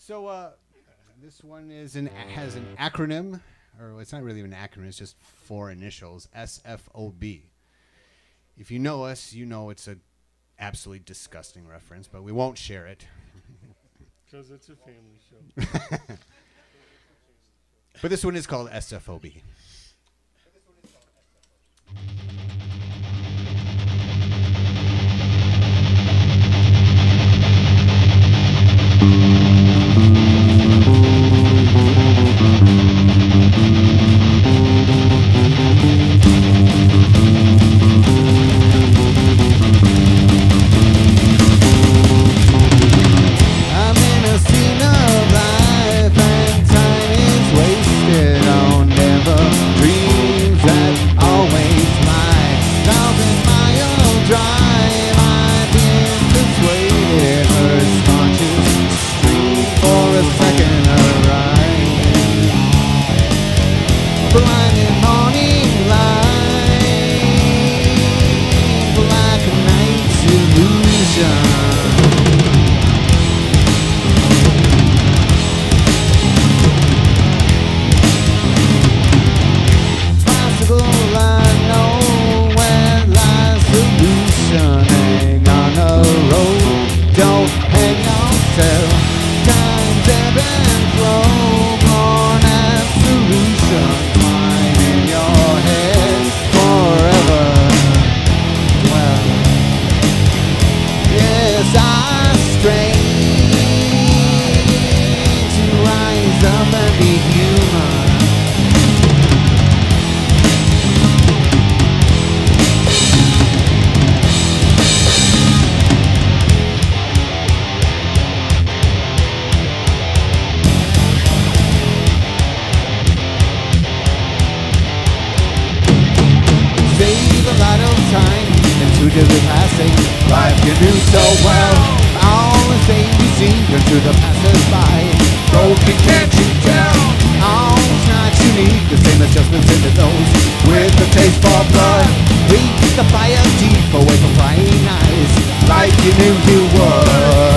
So this one has an acronym, or it's not really an acronym. It's just 4 initials: SFOB. If you know us, you know it's a absolutely disgusting reference, but we won't share it. Because it's a family show. But this one is called SFOB. The fire deep away from prying eyes, like you knew you would.